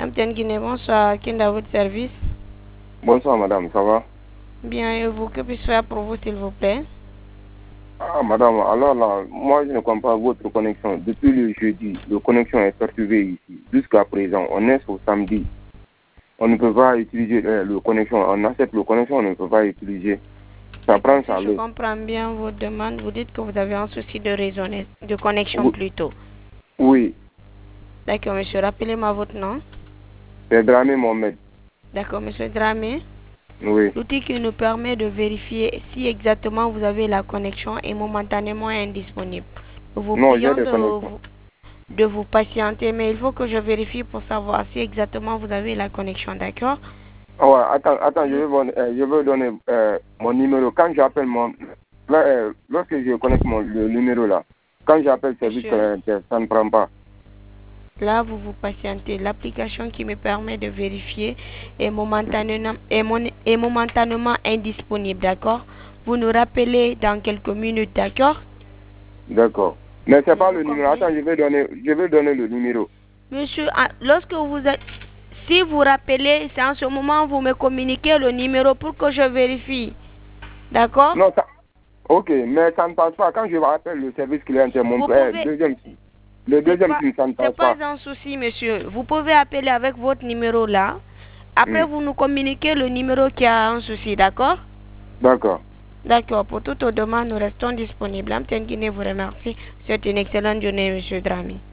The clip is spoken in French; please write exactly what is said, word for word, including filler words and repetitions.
Amtienne Guinée, bonsoir. Qui est à votre service? Bonsoir madame, ça va? Bien, et vous, que puis-je faire pour vous, s'il vous plaît? Ah madame, alors là, moi je ne comprends pas votre connexion. Depuis le jeudi, la connexion est perturbée ici. Jusqu'à présent, on est au samedi. On ne peut pas utiliser euh, le connexion. On accepte le connexion, on ne peut pas utiliser. Ça prend ça. Si je comprends bien vos demandes, vous dites que vous avez un souci de réseau, de connexion oui. plutôt. Oui. D'accord, monsieur. Rappelez-moi votre nom. C'est Dramé Mohamed. D'accord, monsieur Dramé. Oui. L'outil qui nous permet de vérifier si exactement vous avez la connexion est momentanément indisponible. Nous vous non, prions j'ai de vous, de vous patienter, mais il faut que je vérifie pour savoir si exactement vous avez la connexion, d'accord? Oh, ouais, attends, attends, je veux, euh, je veux donner euh, mon numéro. Quand j'appelle mon... Là, euh, lorsque je connecte mon, le numéro là, quand j'appelle service clientèle, ça ne prend pas. Là, vous vous patientez. L'application qui me permet de vérifier est momentanément, est mon, est momentanément indisponible, d'accord? Vous nous rappelez dans quelques minutes, d'accord? D'accord. Mais c'est pas le numéro. Attends, je vais donner, je vais donner le numéro. Monsieur, lorsque vous êtes... Si vous rappelez, c'est en ce moment vous me communiquez le numéro pour que je vérifie. D'accord? Non, ça... Ok, mais ça ne passe pas. Quand je rappelle le service clientèle, mon pouvez... deuxième, le deuxième film, ça ne passe pas. C'est pas un souci, monsieur. Vous pouvez appeler avec votre numéro là. Après, mm. vous nous communiquez le numéro qui a un souci, d'accord? D'accord. D'accord. Pour toutes vos demandes, nous restons disponibles. Amtienne Guinée vous remercie. C'est une excellente journée, monsieur Drami.